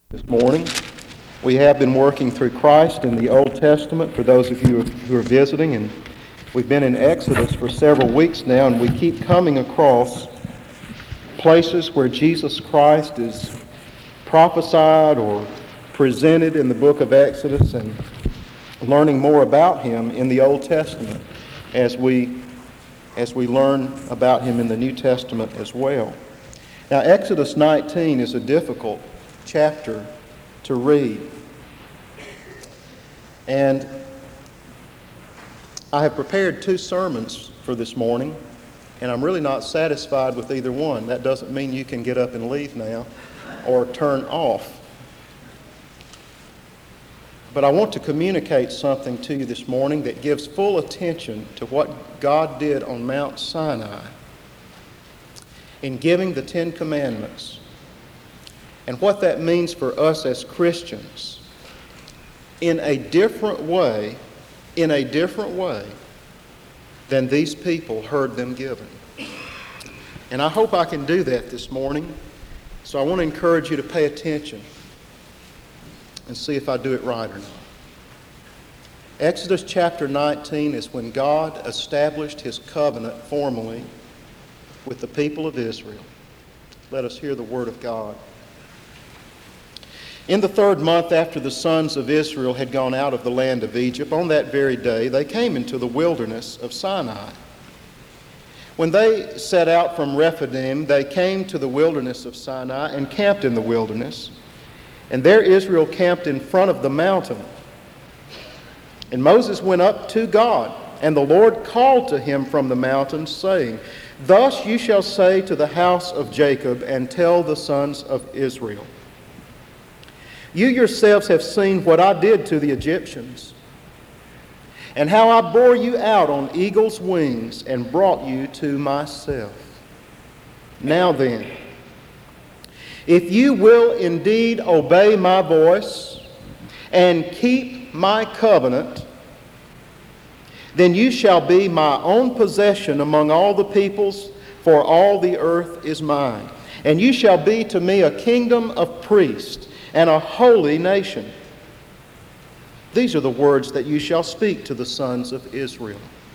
This morning. We have been working through Christ in the Old Testament for those of you who are visiting, and we've been in Exodus for several weeks now, and we keep coming across places where Jesus Christ is prophesied or presented in the book of Exodus, and learning more about him in the Old Testament as we learn about him in the New Testament as well. Now, Exodus 19 is a difficult chapter to read. And I have prepared two sermons for this morning, and I'm really not satisfied with either one. That doesn't mean you can get up and leave now or turn off. But I want to communicate something to you this morning that gives full attention to what God did on Mount Sinai in giving the Ten Commandments, and what that means for us as Christians in a different way than these people heard them given. And I hope I can do that this morning, so I want to encourage you to pay attention and see if I do it right or not. Exodus chapter 19 is when God established his covenant formally with the people of Israel. Let us hear the word of God. In the third month after the sons of Israel had gone out of the land of Egypt, on that very day they came into the wilderness of Sinai. When they set out from Rephidim, they came to the wilderness of Sinai and camped in the wilderness. And there Israel camped in front of the mountain. And Moses went up to God, and the Lord called to him from the mountain, saying, "Thus you shall say to the house of Jacob, and tell the sons of Israel, you yourselves have seen what I did to the Egyptians, and how I bore you out on eagle's wings and brought you to myself. Now then, if you will indeed obey my voice and keep my covenant, then you shall be my own possession among all the peoples, for all the earth is mine. And you shall be to me a kingdom of priests and a holy nation. These are the words that you shall speak to the sons of Israel."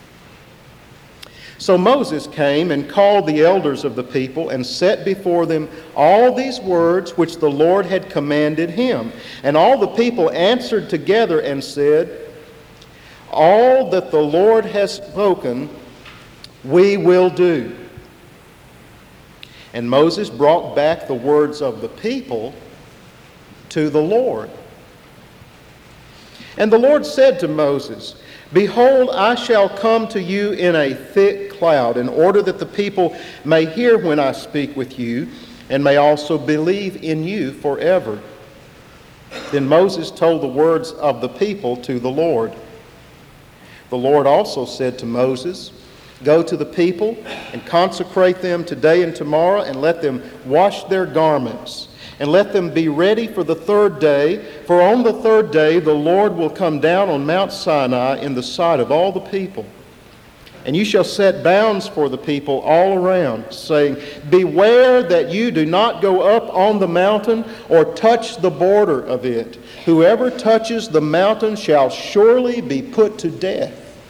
So Moses came and called the elders of the people and set before them all these words which the Lord had commanded him. And all the people answered together and said, "All that the Lord has spoken, we will do." And Moses brought back the words of the people to the Lord. And the Lord said to Moses, "Behold, I shall come to you in a thick cloud, in order that the people may hear when I speak with you, and may also believe in you forever." Then Moses told the words of the people to the Lord. The Lord also said to Moses, "Go to the people and consecrate them today and tomorrow, and let them wash their garments. And let them be ready for the third day, for on the third day the Lord will come down on Mount Sinai in the sight of all the people. And you shall set bounds for the people all around, saying, Beware that you do not go up on the mountain or touch the border of it. Whoever touches the mountain shall surely be put to death.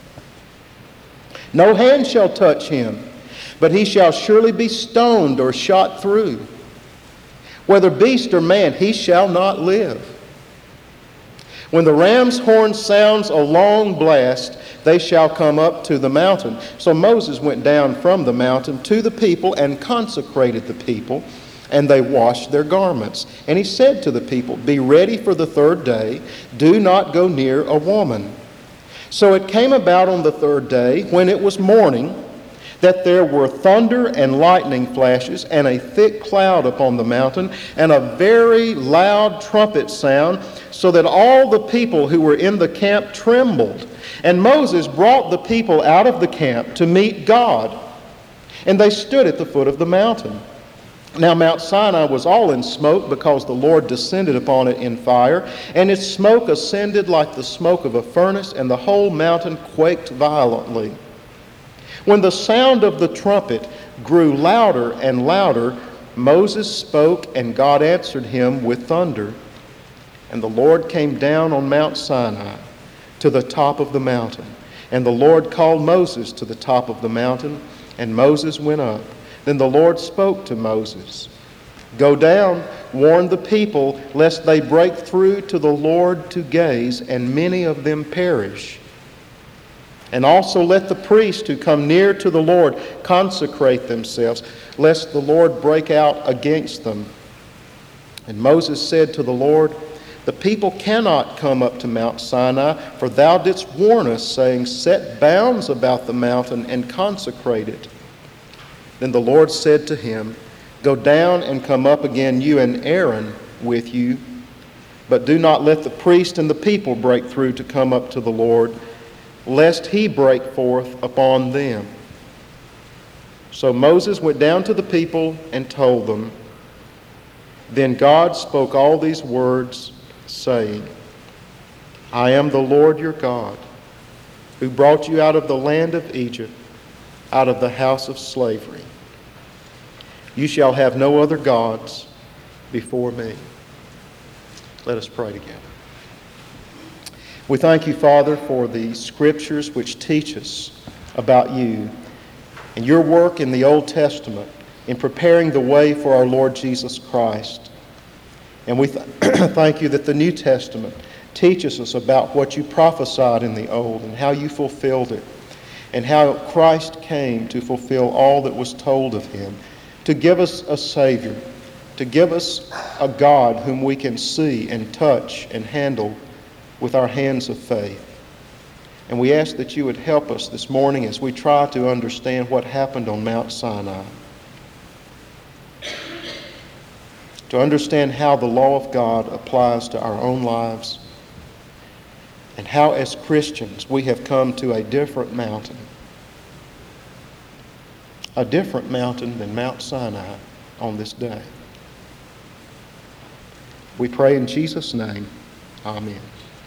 No hand shall touch him, but he shall surely be stoned or shot through. Whether beast or man, he shall not live. When the ram's horn sounds a long blast, they shall come up to the mountain." So Moses went down from the mountain to the people and consecrated the people, and they washed their garments. And he said to the people, "Be ready for the third day. Do not go near a woman." So it came about on the third day, when it was morning, that there were thunder and lightning flashes, and a thick cloud upon the mountain, and a very loud trumpet sound, so that all the people who were in the camp trembled. And Moses brought the people out of the camp to meet God, and they stood at the foot of the mountain. Now Mount Sinai was all in smoke, because the Lord descended upon it in fire, and its smoke ascended like the smoke of a furnace, and the whole mountain quaked violently. When the sound of the trumpet grew louder and louder, Moses spoke, and God answered him with thunder. And the Lord came down on Mount Sinai to the top of the mountain. And the Lord called Moses to the top of the mountain, and Moses went up. Then the Lord spoke to Moses, "Go down, warn the people, lest they break through to the Lord to gaze, and many of them perish. And also let the priests who come near to the Lord consecrate themselves, lest the Lord break out against them." And Moses said to the Lord, "The people cannot come up to Mount Sinai, for thou didst warn us, saying, 'Set bounds about the mountain and consecrate it.' Then the Lord said to him, 'Go down and come up again, you and Aaron with you, but do not let the priest and the people break through to come up to the Lord, lest he break forth upon them.' So Moses went down to the people and told them. Then God spoke all these words, saying, 'I am the Lord your God, who brought you out of the land of Egypt, out of the house of slavery. You shall have no other gods before me.'" Let us pray together. We thank you, Father, for the scriptures which teach us about you and your work in the Old Testament in preparing the way for our Lord Jesus Christ. And we thank you that the New Testament teaches us about what you prophesied in the Old and how you fulfilled it, and how Christ came to fulfill all that was told of him, to give us a Savior, to give us a God whom we can see and touch and handle with our hands of faith. And we ask that you would help us this morning as we try to understand what happened on Mount Sinai, to understand how the law of God applies to our own lives, and how as Christians we have come to a different mountain than Mount Sinai on this day. We pray in Jesus' name. Amen.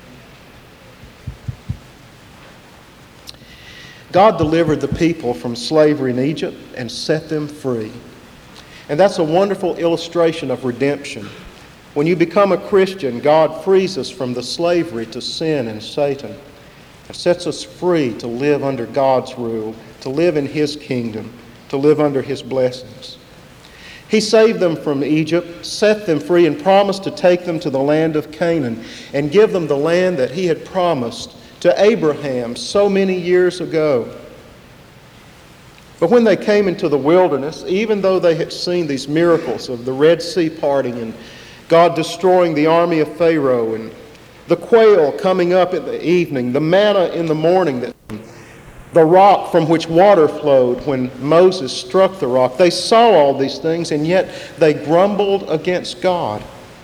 God delivered the people from slavery in Egypt and set them free. And that's a wonderful illustration of redemption. When you become a Christian, God frees us from the slavery to sin and Satan, and sets us free to live under God's rule, to live in his kingdom, to live under his blessings. He saved them from Egypt, set them free, and promised to take them to the land of Canaan and give them the land that he had promised to Abraham so many years ago. But when they came into the wilderness, even though they had seen these miracles of the Red Sea parting and God destroying the army of Pharaoh and the quail coming up in the evening, the manna in the morning, the rock from which water flowed when Moses struck the rock, they saw all these things, and yet they grumbled against God.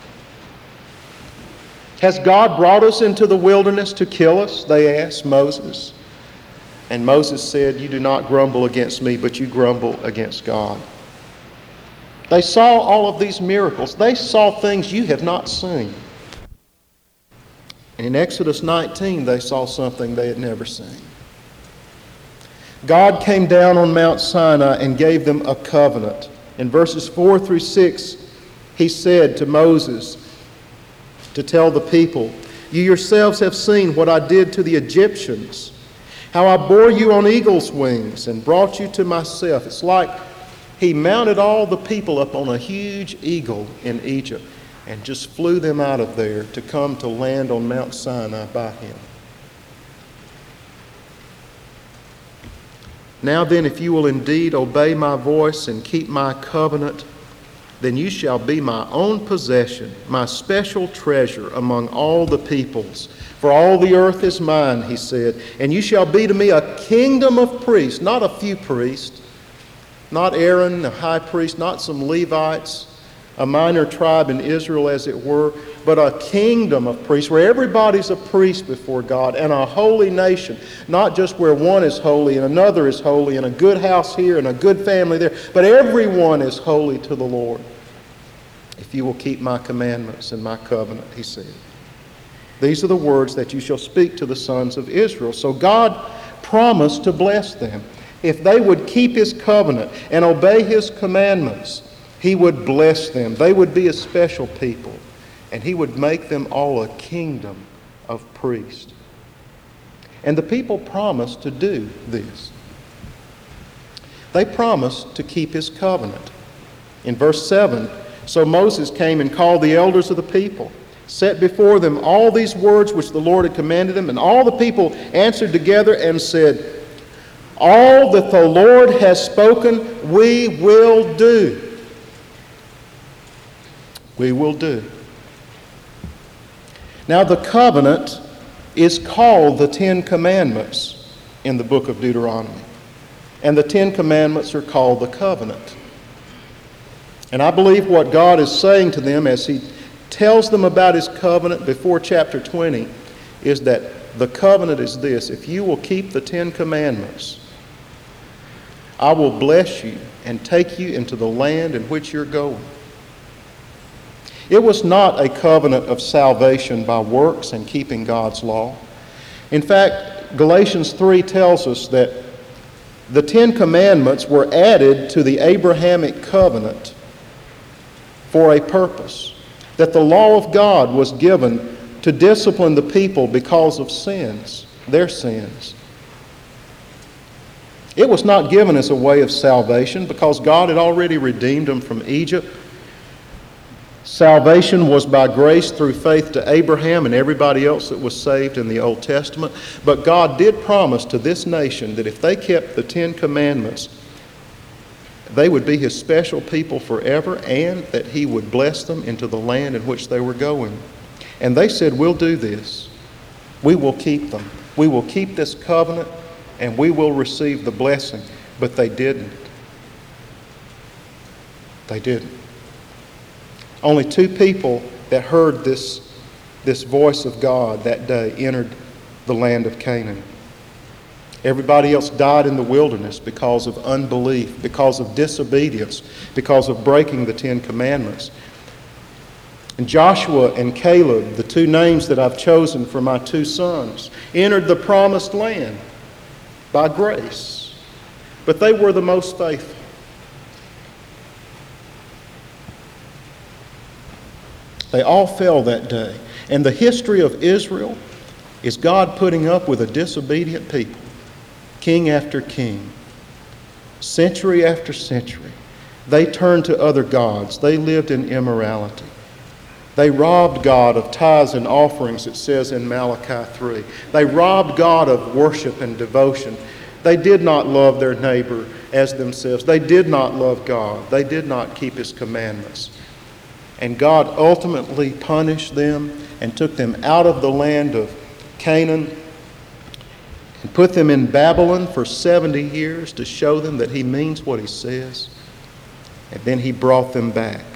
"Has God brought us into the wilderness to kill us?" they asked Moses. And Moses said, "You do not grumble against me, but you grumble against God." They saw all of these miracles. They saw things you have not seen. And in Exodus 19, they saw something they had never seen. God came down on Mount Sinai and gave them a covenant. In verses 4 through 6, he said to Moses to tell the people, "You yourselves have seen what I did to the Egyptians, how I bore you on eagle's wings and brought you to myself." It's like he mounted all the people up on a huge eagle in Egypt and just flew them out of there to come to land on Mount Sinai by him. "Now then, if you will indeed obey my voice and keep my covenant, then you shall be my own possession, my special treasure among all the peoples. For all the earth is mine," he said, "and you shall be to me a kingdom of priests," not a few priests, not Aaron, the high priest, not some Levites, a minor tribe in Israel as it were, but a kingdom of priests where everybody's a priest before God, and a holy nation, not just where one is holy and another is holy and a good house here and a good family there, but everyone is holy to the Lord. "If you will keep my commandments and my covenant," he said. "These are the words that you shall speak to the sons of Israel." So God promised to bless them. If they would keep his covenant and obey his commandments, he would bless them. They would be a special people, and he would make them all a kingdom of priests. And the people promised to do this. They promised to keep his covenant. In verse 7, so Moses came and called the elders of the people, set before them all these words which the Lord had commanded them, and all the people answered together and said, all that the Lord has spoken, we will do. We will do. Now the covenant is called the Ten Commandments in the book of Deuteronomy. And the Ten Commandments are called the covenant. And I believe what God is saying to them as he tells them about his covenant before chapter 20 is that the covenant is this: if you will keep the Ten Commandments, I will bless you and take you into the land in which you're going. It was not a covenant of salvation by works and keeping God's law. In fact, Galatians 3 tells us that the Ten Commandments were added to the Abrahamic covenant for a purpose. That the law of God was given to discipline the people because of sins, their sins. It was not given as a way of salvation because God had already redeemed them from Egypt. Salvation was by grace through faith to Abraham and everybody else that was saved in the Old Testament. But God did promise to this nation that if they kept the Ten Commandments, they would be his special people forever, and that he would bless them into the land in which they were going. And they said, we'll do this. We will keep them. We will keep this covenant, and we will receive the blessing. But they didn't. They didn't. Only 2 people that heard this voice of God that day entered the land of Canaan. Everybody else died in the wilderness because of unbelief, because of disobedience, because of breaking the Ten Commandments. And Joshua and Caleb, the 2 names that I've chosen for my 2 sons, entered the promised land by grace. But they were the most faithful. They all fell that day. And the history of Israel is God putting up with a disobedient people, king after king, century after century. They turned to other gods. They lived in immorality. They robbed God of tithes and offerings, it says in Malachi 3. They robbed God of worship and devotion. They did not love their neighbor as themselves. They did not love God. They did not keep his commandments. And God ultimately punished them and took them out of the land of Canaan and put them in Babylon for 70 years to show them that he means what he says. And then he brought them back.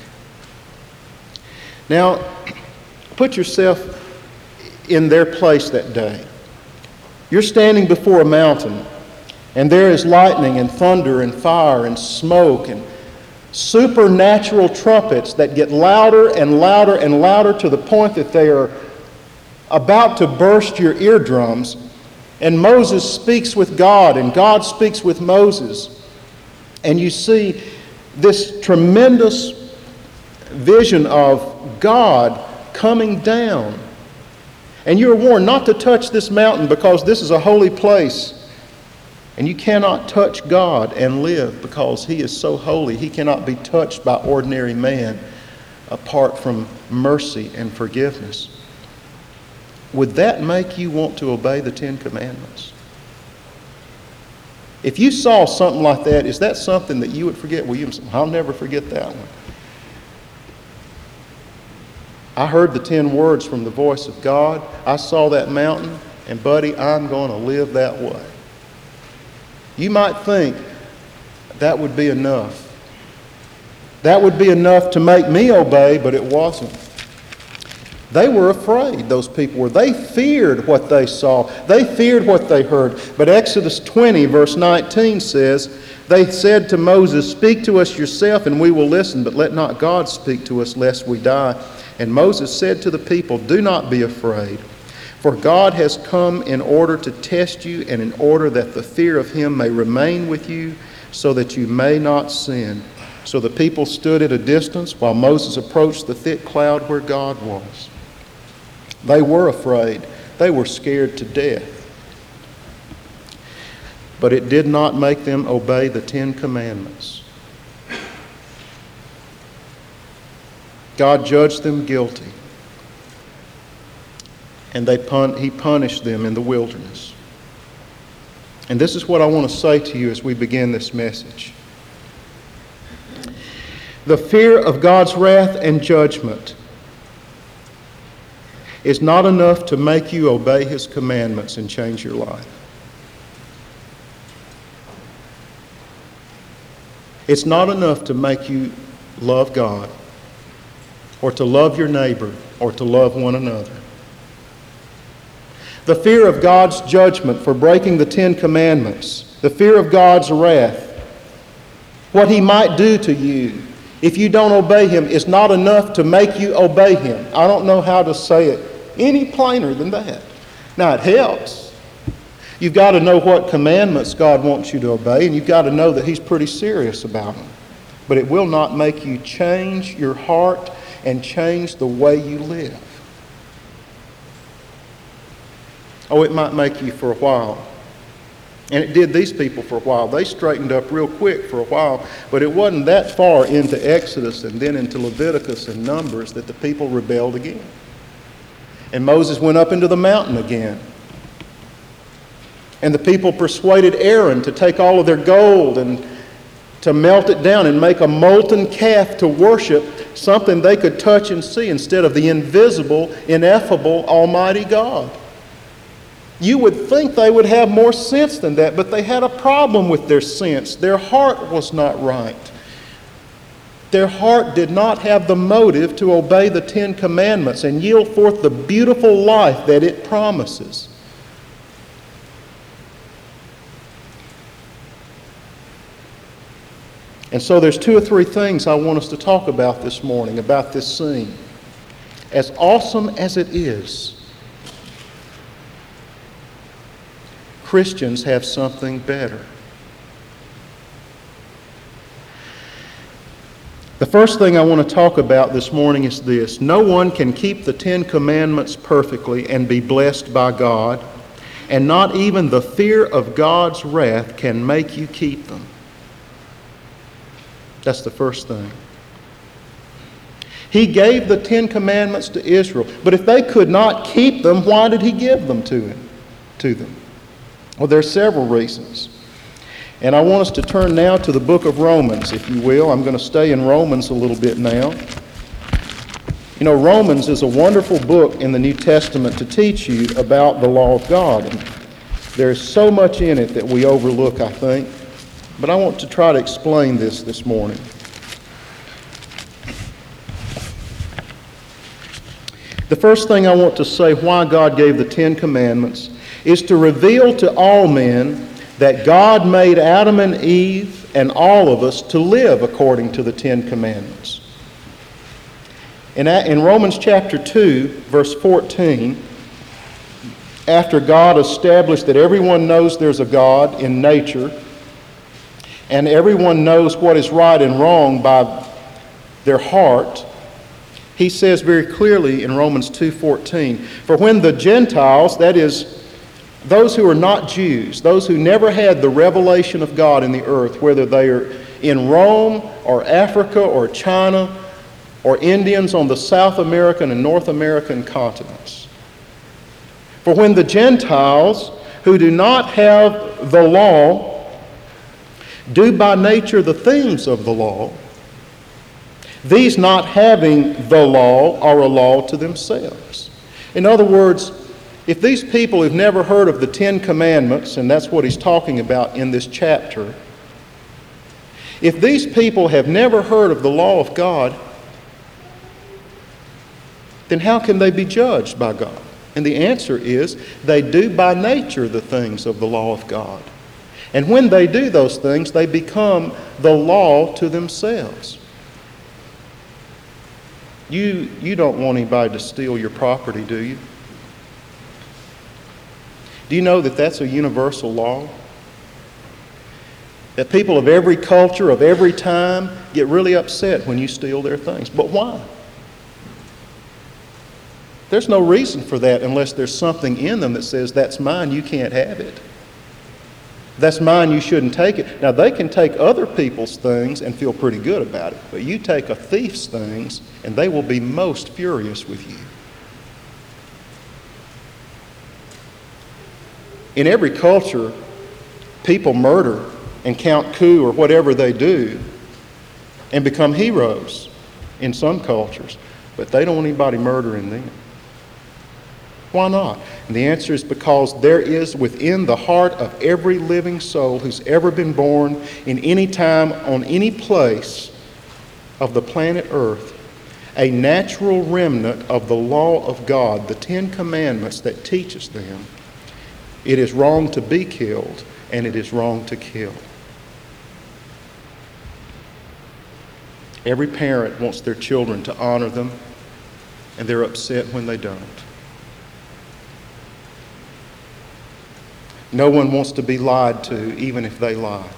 Now, put yourself in their place that day. You're standing before a mountain, and there is lightning and thunder and fire and smoke and supernatural trumpets that get louder and louder and louder to the point that they are about to burst your eardrums. And Moses speaks with God, and God speaks with Moses. And you see this tremendous vision of God coming down. And you're warned not to touch this mountain because this is a holy place. And you cannot touch God and live because he is so holy. He cannot be touched by ordinary man apart from mercy and forgiveness. Would that make you want to obey the Ten Commandments? If you saw something like that, is that something that you would forget? I'll never forget that one. I heard the 10 words from the voice of God. I saw that mountain, and buddy, I'm going to live that way. You might think that would be enough. That would be enough to make me obey, but it wasn't. They were afraid, those people were. They feared what they saw. They feared what they heard. But Exodus 20, verse 19 says, they said to Moses, speak to us yourself and we will listen, but let not God speak to us lest we die. And Moses said to the people, do not be afraid. For God has come in order to test you and in order that the fear of him may remain with you so that you may not sin. So the people stood at a distance while Moses approached the thick cloud where God was. They were afraid. They were scared to death. But it did not make them obey the 10 Commandments. God judged them guilty, and He punished them in the wilderness. And this is what I want to say to you as we begin this message. The fear of God's wrath and judgment is not enough to make you obey His commandments and change your life. It's not enough to make you love God or to love your neighbor or to love one another. The fear of God's judgment for breaking the 10 Commandments, the fear of God's wrath, what He might do to you if you don't obey Him, is not enough to make you obey Him. I don't know how to say it any plainer than that. Now, it helps. You've got to know what commandments God wants you to obey, and you've got to know that He's pretty serious about them. But it will not make you change your heart and change the way you live. Oh, it might make you for a while. And it did these people for a while. They straightened up real quick for a while, but it wasn't that far into Exodus and then into Leviticus and Numbers that the people rebelled again. And Moses went up into the mountain again. And the people persuaded Aaron to take all of their gold and to melt it down and make a molten calf to worship, something they could touch and see instead of the invisible, ineffable, almighty God. You would think they would have more sense than that, but they had a problem with their sense. Their heart was not right. Their heart did not have the motive to obey the 10 Commandments and yield forth the beautiful life that it promises. And so there's 2 or 3 things I want us to talk about this morning, about this scene. As awesome as it is, Christians have something better. The first thing I want to talk about this morning is this. No one can keep the 10 Commandments perfectly and be blessed by God, and not even the fear of God's wrath can make you keep them. That's the first thing. He gave the 10 Commandments to Israel, but if they could not keep them, why did He give them to them? Well, there are several reasons. And I want us to turn now to the book of Romans, if you will. I'm going to stay in Romans a little bit now. You know, Romans is a wonderful book in the New Testament to teach you about the law of God. And there's so much in it that we overlook, I think. But I want to try to explain this morning. The first thing I want to say why God gave the 10 Commandments is to reveal to all men that God made Adam and Eve and all of us to live according to the 10 Commandments. In Romans chapter 2, verse 14, after God established that everyone knows there's a God in nature, and everyone knows what is right and wrong by their heart, He says very clearly in Romans 2:14, for when the Gentiles, that is, those who are not Jews, those who never had the revelation of God in the earth, whether they are in Rome or Africa or China or Indians on the South American and North American continents. For when the Gentiles who do not have the law do by nature the things of the law, these not having the law are a law to themselves. In other words, if these people have never heard of the 10 Commandments, and that's what he's talking about in this chapter, if these people have never heard of the law of God, then how can they be judged by God? And the answer is, they do by nature the things of the law of God. And when they do those things, they become the law to themselves. You don't want anybody to steal your property, do you? Do you know that that's a universal law? that people of every culture, of every time, get really upset when you steal their things. But why? There's no reason for that unless there's something in them that says, that's mine, you can't have it. That's mine, you shouldn't take it. Now, they can take other people's things and feel pretty good about it, but you take a thief's things and they will be most furious with you. In every culture, people murder and count coup or whatever they do and become heroes in some cultures, but they don't want anybody murdering them. Why not? And the answer is because there is within the heart of every living soul who's ever been born in any time on any place of the planet Earth a natural remnant of the law of God, the 10 Commandments that teaches them. It is wrong to be killed, and it is wrong to kill. Every parent wants their children to honor them, and they're upset when they don't. No one wants to be lied to, even if they lie.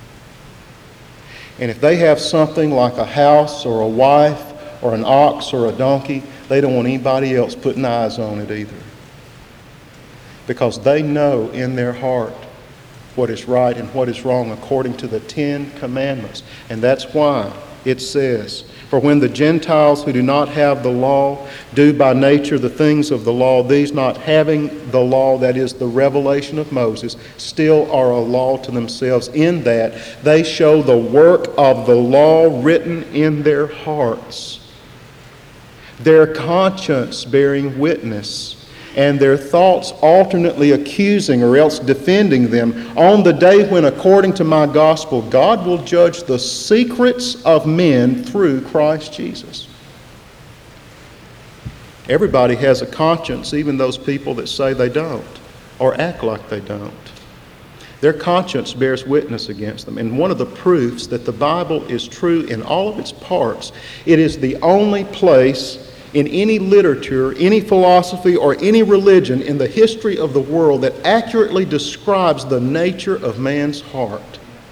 And if they have something like a house or a wife or an ox or a donkey, they don't want anybody else putting eyes on it either. Because they know in their heart what is right and what is wrong according to the 10 Commandments. And that's why it says, for when the Gentiles who do not have the law do by nature the things of the law, these not having the law, that is the revelation of Moses, still are a law to themselves, in that they show the work of the law written in their hearts, their conscience bearing witness, and their thoughts alternately accusing or else defending them on the day when, according to my gospel, God will judge the secrets of men through Christ Jesus. Everybody has a conscience, even those people that say they don't or act like they don't. Their conscience bears witness against them. And one of the proofs that the Bible is true in all of its parts, it is the only place in any literature, any philosophy, or any religion in the history of the world that accurately describes the nature of man's heart.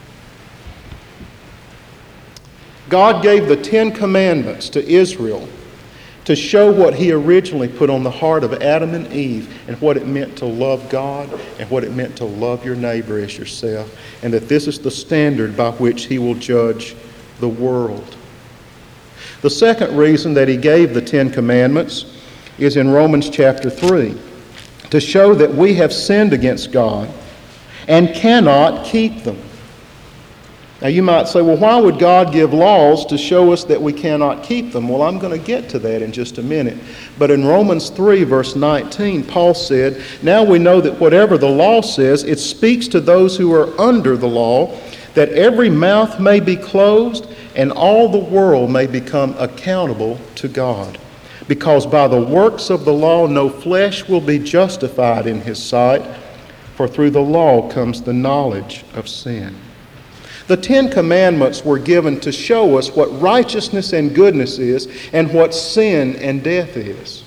God gave the 10 Commandments to Israel to show what He originally put on the heart of Adam and Eve, and what it meant to love God and what it meant to love your neighbor as yourself, and that this is the standard by which He will judge the world. The second reason that He gave the 10 Commandments is in Romans chapter 3, to show that we have sinned against God and cannot keep them. Now you might say, well, why would God give laws to show us that we cannot keep them? Well, I'm going to get to that in just a minute. But in Romans 3, verse 19, Paul said, now we know that whatever the law says, it speaks to those who are under the law, that every mouth may be closed and all the world may become accountable to God. Because by the works of the law no flesh will be justified in His sight, for through the law comes the knowledge of sin. The 10 Commandments were given to show us what righteousness and goodness is and what sin and death is.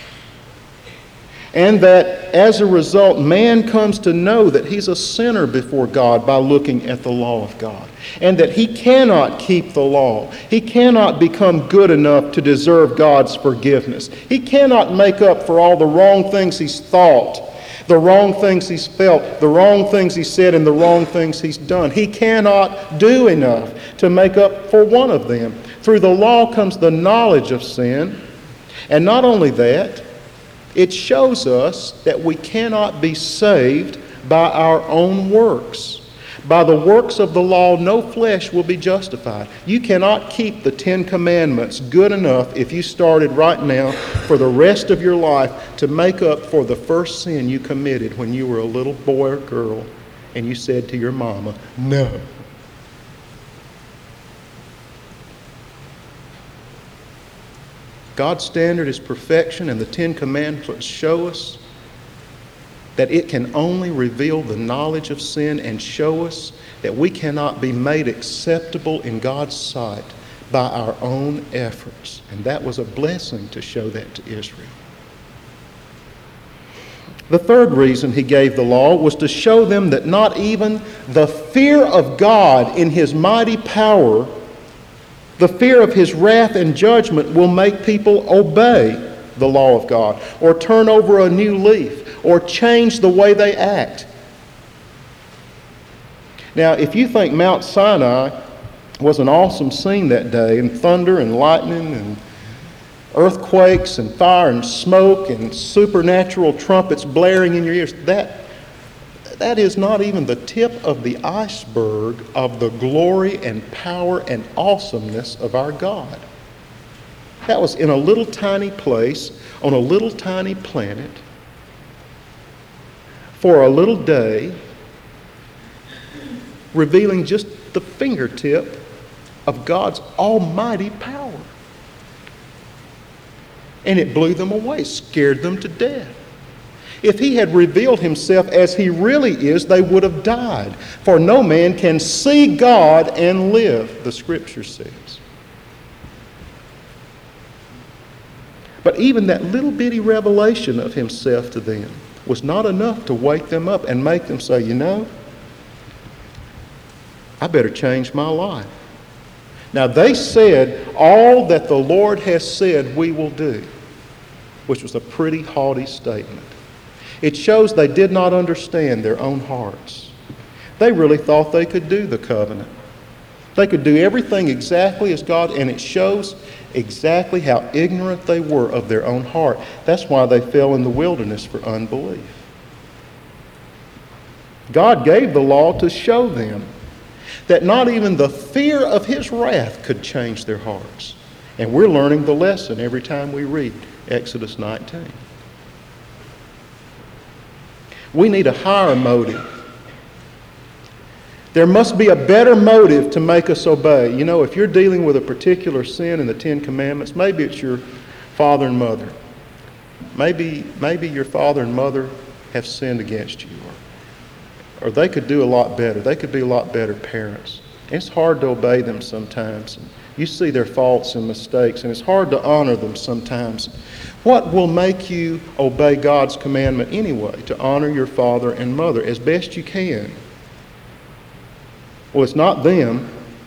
And that as a result, man comes to know that he's a sinner before God by looking at the law of God. And that he cannot keep the law. He cannot become good enough to deserve God's forgiveness. He cannot make up for all the wrong things he's thought, the wrong things he's felt, the wrong things he said, and the wrong things he's done. He cannot do enough to make up for one of them. Through the law comes the knowledge of sin. And not only that, it shows us that we cannot be saved by our own works. By the works of the law, no flesh will be justified. You cannot keep the 10 Commandments good enough if you started right now for the rest of your life to make up for the first sin you committed when you were a little boy or girl and you said to your mama, no. God's standard is perfection, and the 10 Commandments show us that it can only reveal the knowledge of sin and show us that we cannot be made acceptable in God's sight by our own efforts. And that was a blessing to show that to Israel. The third reason he gave the law was to show them that not even the fear of God in his mighty power, the fear of his wrath and judgment, will make people obey the law of God, or turn over a new leaf, or change the way they act. Now, if you think Mount Sinai was an awesome scene that day, and thunder and lightning and earthquakes and fire and smoke and supernatural trumpets blaring in your ears, that is not even the tip of the iceberg of the glory and power and awesomeness of our God. That was in a little tiny place on a little tiny planet for a little day, revealing just the fingertip of God's almighty power. And it blew them away, scared them to death. If he had revealed himself as he really is, they would have died. For no man can see God and live, the Scripture says. But even that little bitty revelation of himself to them was not enough to wake them up and make them say, you know, I better change my life. Now they said, all that the Lord has said we will do, which was a pretty haughty statement. It shows they did not understand their own hearts. They really thought they could do the covenant. They could do everything exactly as God, and it shows exactly how ignorant they were of their own heart. That's why they fell in the wilderness for unbelief. God gave the law to show them that not even the fear of his wrath could change their hearts. And we're learning the lesson every time we read Exodus 19. We need a higher motive. There must be a better motive to make us obey. You know, if you're dealing with a particular sin in the Ten Commandments, maybe it's your father and mother. Maybe your father and mother have sinned against you. Or they could do a lot better. They could be a lot better parents. And it's hard to obey them sometimes. You see their faults and mistakes, and it's hard to honor them sometimes. What will make you obey God's commandment anyway? To honor your father and mother as best you can. Well, it's not them,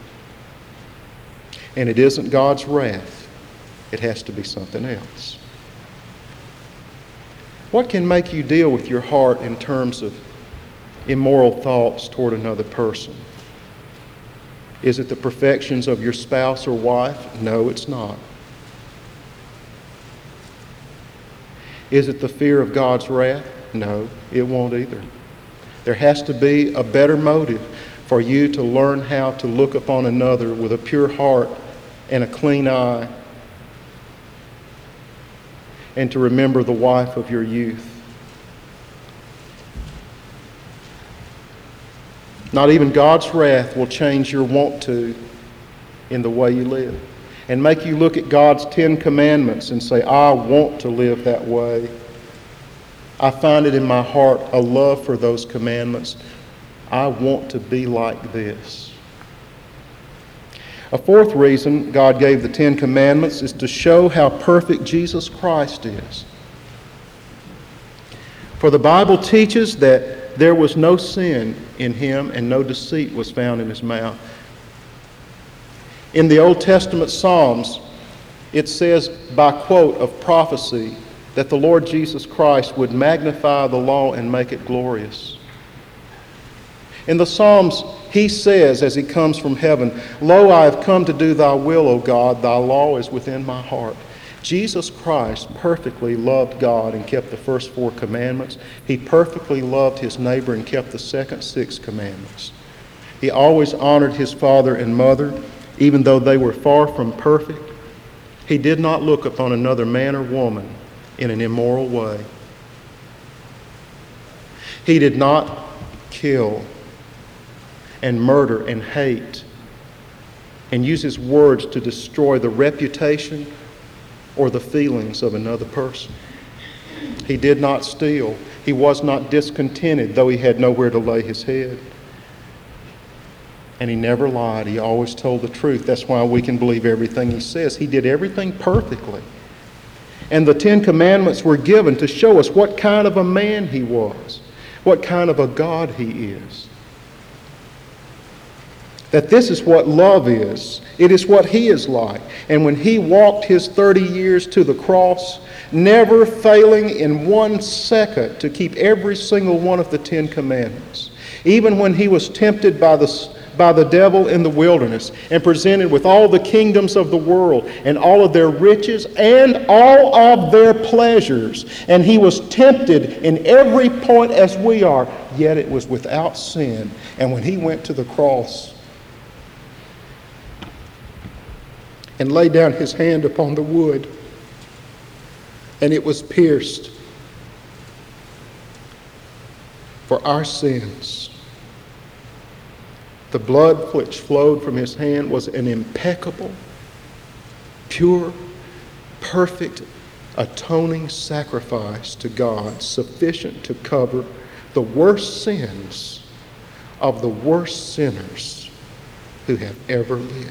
and it isn't God's wrath. It has to be something else. What can make you deal with your heart in terms of immoral thoughts toward another person? Is it the perfections of your spouse or wife? No, it's not. Is it the fear of God's wrath? No, it won't either. There has to be a better motive for you to learn how to look upon another with a pure heart and a clean eye, and to remember the wife of your youth. Not even God's wrath will change your want to in the way you live and make you look at God's 10 Commandments and say, I want to live that way. I find it in my heart a love for those commandments. I want to be like this. A fourth reason God gave the 10 Commandments is to show how perfect Jesus Christ is. For the Bible teaches that there was no sin in him and no deceit was found in his mouth. In the Old Testament Psalms, it says by quote of prophecy that the Lord Jesus Christ would magnify the law and make it glorious. In the Psalms, he says as he comes from heaven, Lo, I have come to do thy will, O God, thy law is within my heart. Jesus Christ perfectly loved God and kept the first 4 commandments. He perfectly loved his neighbor and kept the second 6 commandments. He always honored his father and mother, even though they were far from perfect. He did not look upon another man or woman in an immoral way. He did not kill and murder and hate and use his words to destroy the reputation or the feelings of another person. He did not steal. He was not discontented, though he had nowhere to lay his head. And he never lied. He always told the truth. That's why we can believe everything he says. He did everything perfectly. And the Ten Commandments were given to show us what kind of a man he was, what kind of a God he is. That this is what love is. It is what he is like. And when he walked his 30 years to the cross, never failing in 1 second to keep every single one of the Ten Commandments, even when he was tempted by the devil in the wilderness and presented with all the kingdoms of the world and all of their riches and all of their pleasures, and he was tempted in every point as we are, yet it was without sin. And when he went to the cross and laid down his hand upon the wood, and it was pierced for our sins, the blood which flowed from his hand was an impeccable, pure, perfect, atoning sacrifice to God, sufficient to cover the worst sins of the worst sinners who have ever lived.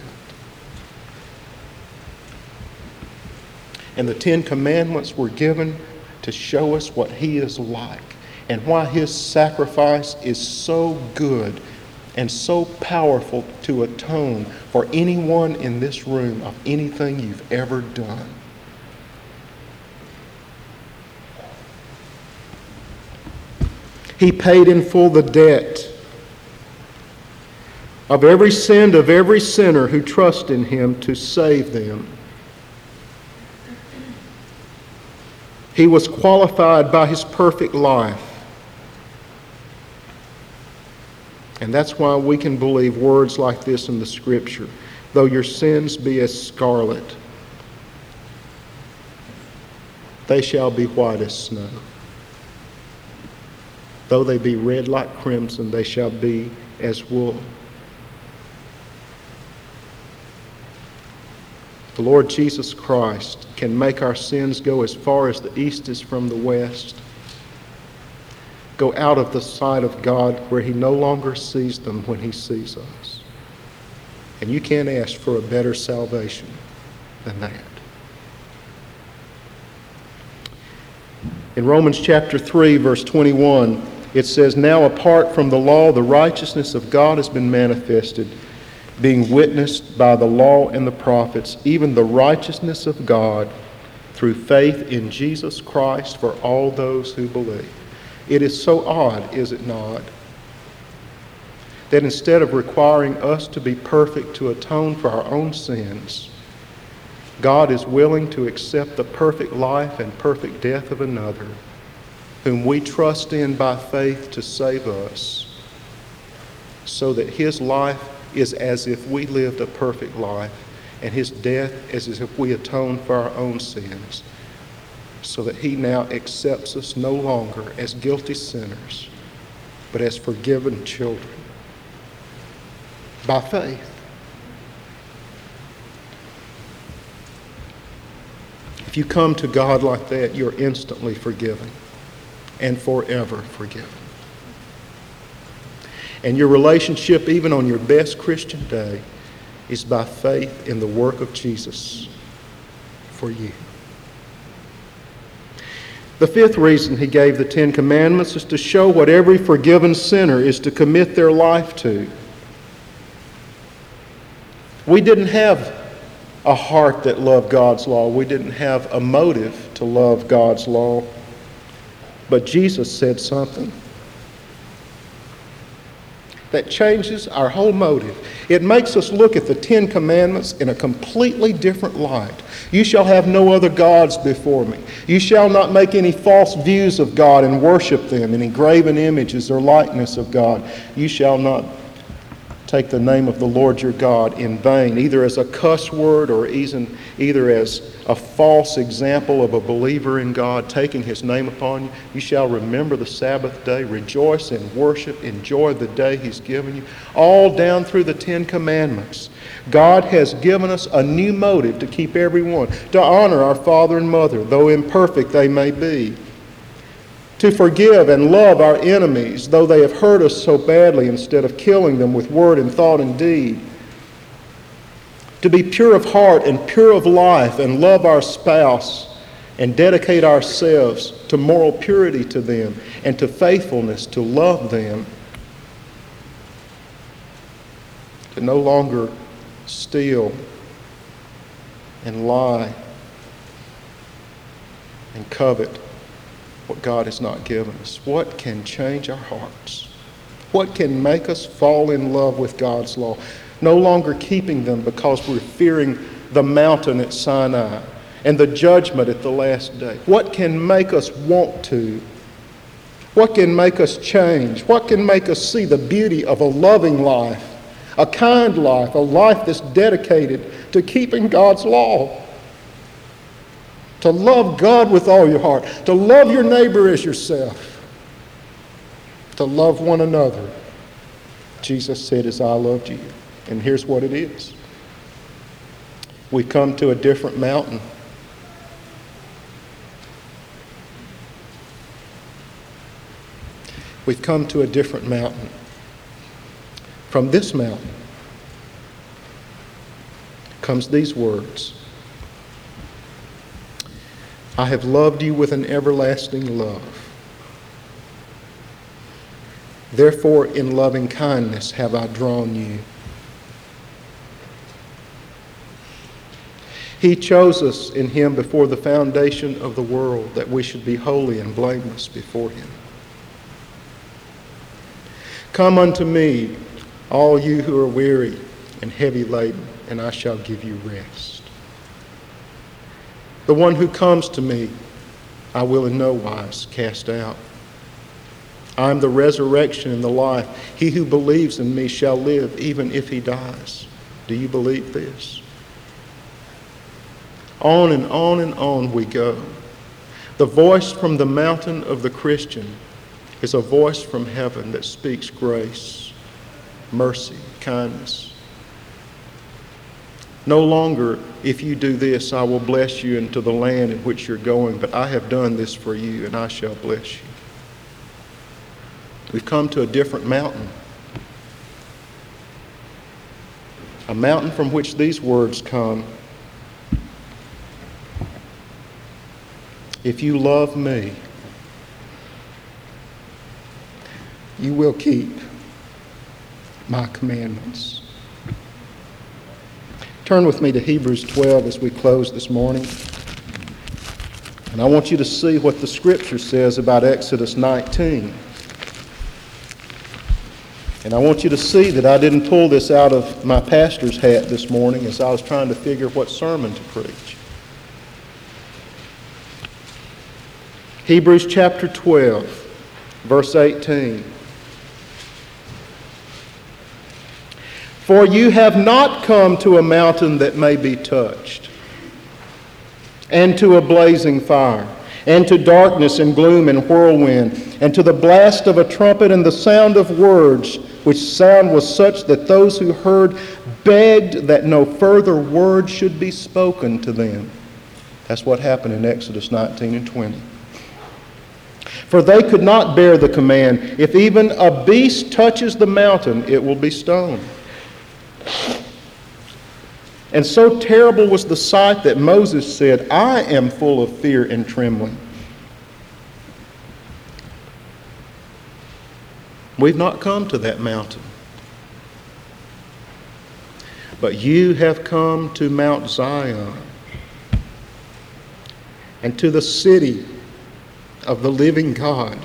And the Ten Commandments were given to show us what he is like and why his sacrifice is so good and so powerful to atone for anyone in this room of anything you've ever done. He paid in full the debt of every sin of every sinner who trusts in him to save them. He was qualified by his perfect life. And that's why we can believe words like this in the Scripture. Though your sins be as scarlet, they shall be white as snow. Though they be red like crimson, they shall be as wool. The Lord Jesus Christ can make our sins go as far as the east is from the west, go out of the sight of God where he no longer sees them when he sees us. And you can't ask for a better salvation than that. In Romans chapter 3, verse 21, it says, "Now apart from the law, the righteousness of God has been manifested, being witnessed by the law and the prophets, even the righteousness of God through faith in Jesus Christ for all those who believe." It is so odd, is it not, that instead of requiring us to be perfect to atone for our own sins, God is willing to accept the perfect life and perfect death of another, whom we trust in by faith to save us, so that his life is as if we lived a perfect life, and his death is as if we atoned for our own sins, so that he now accepts us no longer as guilty sinners, but as forgiven children by faith. If you come to God like that, you're instantly forgiven and forever forgiven. And your relationship, even on your best Christian day, is by faith in the work of Jesus for you. The fifth reason he gave the Ten Commandments is to show what every forgiven sinner is to commit their life to. We didn't have a heart that loved God's law. We didn't have a motive to love God's law. But Jesus said something that changes our whole motive. It makes us look at the Ten Commandments in a completely different light. You shall have no other gods before me. You shall not make any false views of God and worship them, any graven images or likeness of God. You shall not take the name of the Lord your God in vain, either as a cuss word or either as a false example of a believer in God taking his name upon you. You shall remember the Sabbath day, rejoice and worship, enjoy the day he's given you. All down through the Ten Commandments, God has given us a new motive to keep everyone, to honor our father and mother, though imperfect they may be, to forgive and love our enemies, though they have hurt us so badly, instead of killing them with word and thought and deed, to be pure of heart and pure of life and love our spouse and dedicate ourselves to moral purity to them and to faithfulness to love them, to no longer steal and lie and covet what God has not given us. What can change our hearts? What can make us fall in love with God's law? No longer keeping them because we're fearing the mountain at Sinai and the judgment at the last day. What can make us want to? What can make us change? What can make us see the beauty of a loving life, a kind life, a life that's dedicated to keeping God's law? To love God with all your heart, to love your neighbor as yourself, to love one another. Jesus said, as I loved you. And here's what it is. We come to a different mountain. We've come to a different mountain. From this mountain comes these words. I have loved you with an everlasting love. Therefore, in loving kindness have I drawn you. He chose us in him before the foundation of the world, that we should be holy and blameless before him. Come unto me, all you who are weary and heavy laden, and I shall give you rest. The one who comes to me, I will in no wise cast out. I am the resurrection and the life. He who believes in me shall live even if he dies. Do you believe this? On and on and on we go. The voice from the mountain of the Christian is a voice from heaven that speaks grace, mercy, kindness. No longer, if you do this, I will bless you into the land in which you're going, but I have done this for you, and I shall bless you. We've come to a different mountain. A mountain from which these words come. If you love me, you will keep my commandments. Turn with me to Hebrews 12 as we close this morning. And I want you to see what the Scripture says about Exodus 19. And I want you to see that I didn't pull this out of my pastor's hat this morning as I was trying to figure what sermon to preach. Hebrews chapter 12, verse 18. For you have not come to a mountain that may be touched, and to a blazing fire, and to darkness and gloom and whirlwind, and to the blast of a trumpet and the sound of words, which sound was such that those who heard begged that no further word should be spoken to them. That's what happened in Exodus 19 and 20. For they could not bear the command, if even a beast touches the mountain, it will be stoned. And so terrible was the sight that Moses said, I am full of fear and trembling. We've not come to that mountain. But you have come to Mount Zion and to the city of the living God,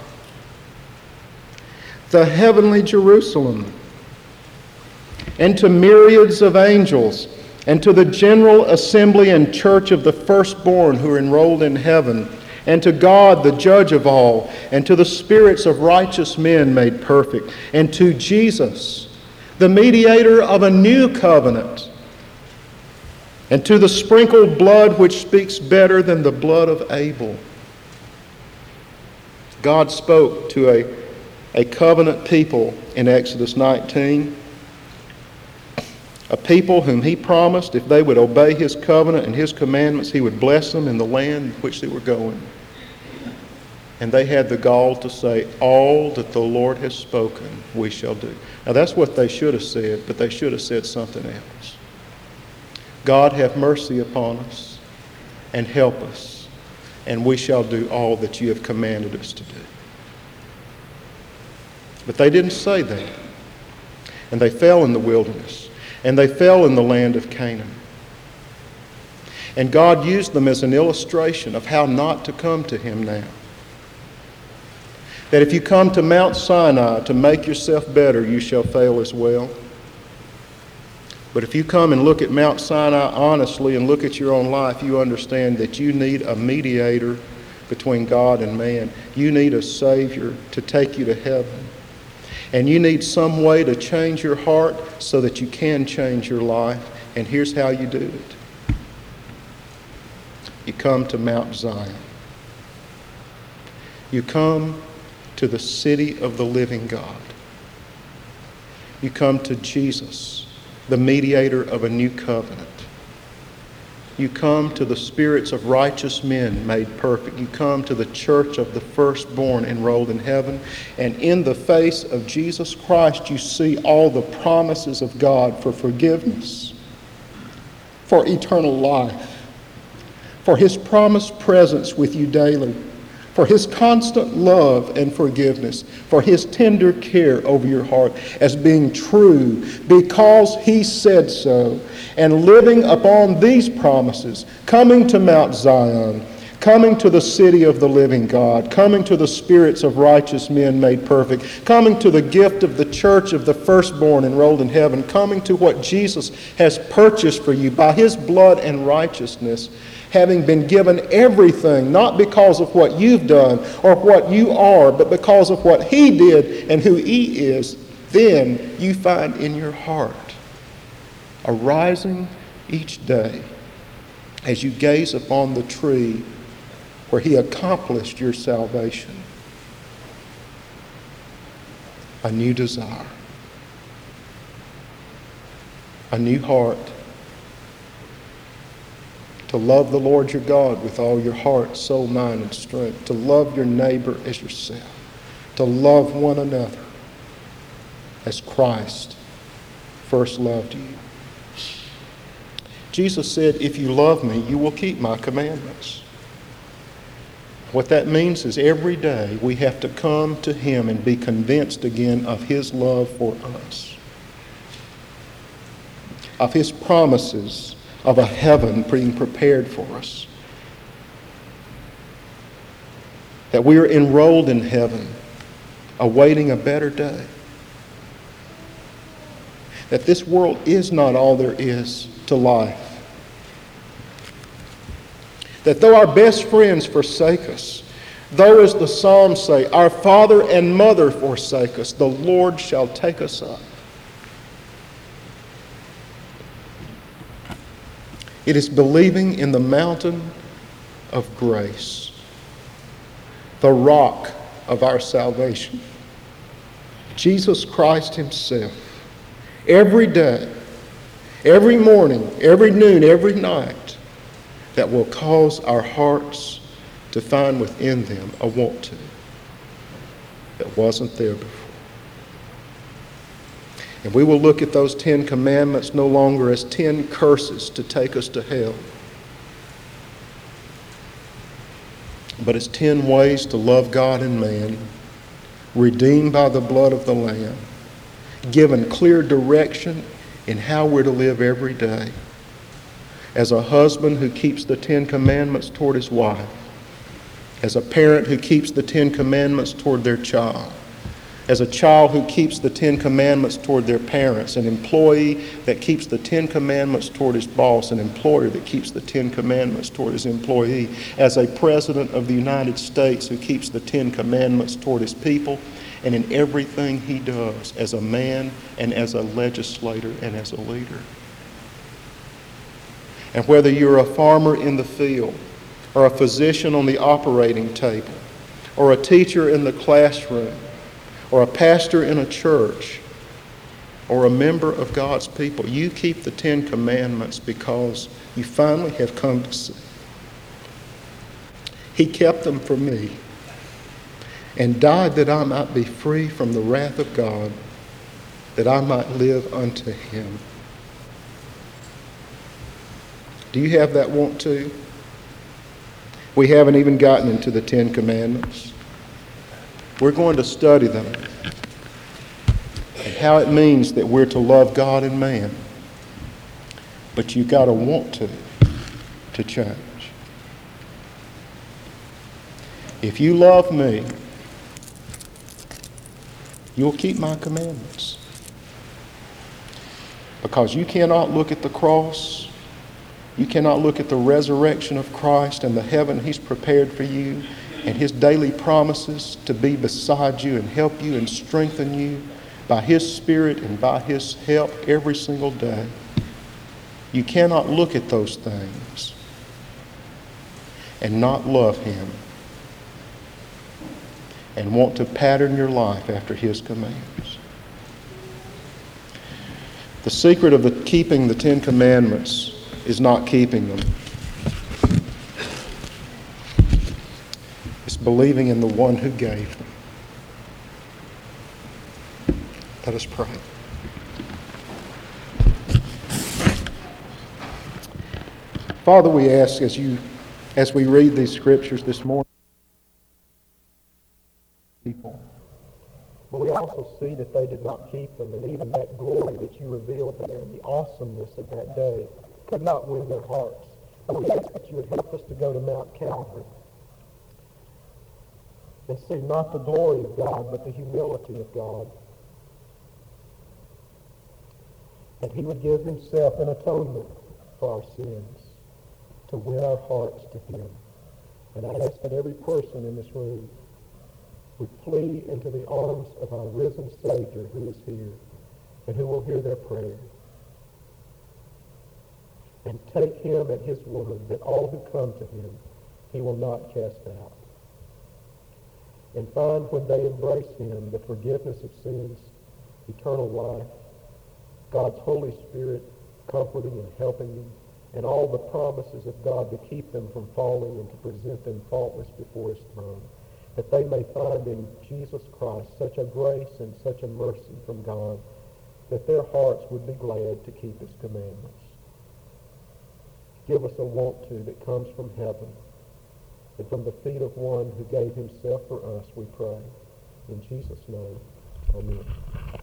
the heavenly Jerusalem, and to myriads of angels, and to the general assembly and church of the firstborn who are enrolled in heaven, and to God, the judge of all, and to the spirits of righteous men made perfect, and to Jesus, the mediator of a new covenant, and to the sprinkled blood which speaks better than the blood of Abel. God spoke to a covenant people in Exodus 19, a people whom he promised if they would obey his covenant and his commandments, he would bless them in the land in which they were going. And they had the gall to say, all that the Lord has spoken, we shall do. Now that's what they should have said, but they should have said something else. God have mercy upon us and help us and we shall do all that you have commanded us to do. But they didn't say that. And they fell in the wilderness, and they fell in the land of Canaan. And God used them as an illustration of how not to come to him now. That if you come to Mount Sinai to make yourself better, you shall fail as well. But if you come and look at Mount Sinai honestly and look at your own life, you understand that you need a mediator between God and man. You need a Savior to take you to heaven. And you need some way to change your heart so that you can change your life. And here's how you do it. You come to Mount Zion. You come to the city of the living God. You come to Jesus, the mediator of a new covenant. You come to the spirits of righteous men made perfect. You come to the church of the firstborn enrolled in heaven. And in the face of Jesus Christ, you see all the promises of God for forgiveness, for eternal life, for his promised presence with you daily, for his constant love and forgiveness, for his tender care over your heart as being true because he said so, and living upon these promises, coming to Mount Zion, coming to the city of the living God, coming to the spirits of righteous men made perfect, coming to the gift of the church of the firstborn enrolled in heaven, coming to what Jesus has purchased for you by his blood and righteousness, having been given everything, not because of what you've done or what you are, but because of what he did and who he is, then you find in your heart arising each day as you gaze upon the tree where he accomplished your salvation, a new desire, a new heart, to love the Lord your God with all your heart, soul, mind, and strength, to love your neighbor as yourself, to love one another as Christ first loved you. Jesus said, if you love me, you will keep my commandments. What that means is every day we have to come to him and be convinced again of his love for us, of his promises of a heaven being prepared for us, that we are enrolled in heaven, awaiting a better day, that this world is not all there is to life, that though our best friends forsake us, though, as the Psalms say, our father and mother forsake us, the Lord shall take us up. It is believing in the mountain of grace, the rock of our salvation, Jesus Christ himself, every day, every morning, every noon, every night, that will cause our hearts to find within them a want to that wasn't there before. And we will look at those 10 commandments no longer as 10 curses to take us to hell, but as 10 ways to love God and man, redeemed by the blood of the Lamb, given clear direction in how we're to live every day, as a husband who keeps the 10 commandments toward his wife, as a parent who keeps the 10 commandments toward their child, as a child who keeps the 10 commandments toward their parents, an employee that keeps the 10 commandments toward his boss, an employer that keeps the 10 commandments toward his employee, as a president of the United States who keeps the 10 commandments toward his people, and in everything he does as a man and as a legislator and as a leader. And whether you're a farmer in the field, or a physician on the operating table, or a teacher in the classroom, or a pastor in a church, or a member of God's people, you keep the 10 commandments because you finally have come to see he kept them for me and died that I might be free from the wrath of God, that I might live unto him. Do you have that want to? We haven't even gotten into the Ten Commandments. We're going to study them and how it means that we're to love God and man. But you've got to want to change. If you love me, you'll keep my commandments. Because you cannot look at the cross, you cannot look at the resurrection of Christ and the heaven He's prepared for you and His daily promises to be beside you and help you and strengthen you by His Spirit and by His help every single day. You cannot look at those things and not love Him and want to pattern your life after His commands. The secret of keeping the Ten Commandments is not keeping them. It's believing in the one who gave them. Let us pray. Father, we ask as we read these scriptures this morning, people. But we also see that they did not keep them, and even that glory that you revealed there, the awesomeness of that day, could not win their hearts. And we ask that you would help us to go to Mount Calvary and see not the glory of God, but the humility of God. That He would give Himself an atonement for our sins, to win our hearts to Him. And I ask that every person in this room would flee into the arms of our risen Savior who is here and who will hear their prayer. And take Him at His word that all who come to Him, He will not cast out. And find when they embrace Him the forgiveness of sins, eternal life, God's Holy Spirit comforting and helping them, and all the promises of God to keep them from falling and to present them faultless before His throne. That they may find in Jesus Christ such a grace and such a mercy from God that their hearts would be glad to keep His commandments. Give us a want to that comes from heaven and from the feet of one who gave Himself for us, we pray. In Jesus' name, amen.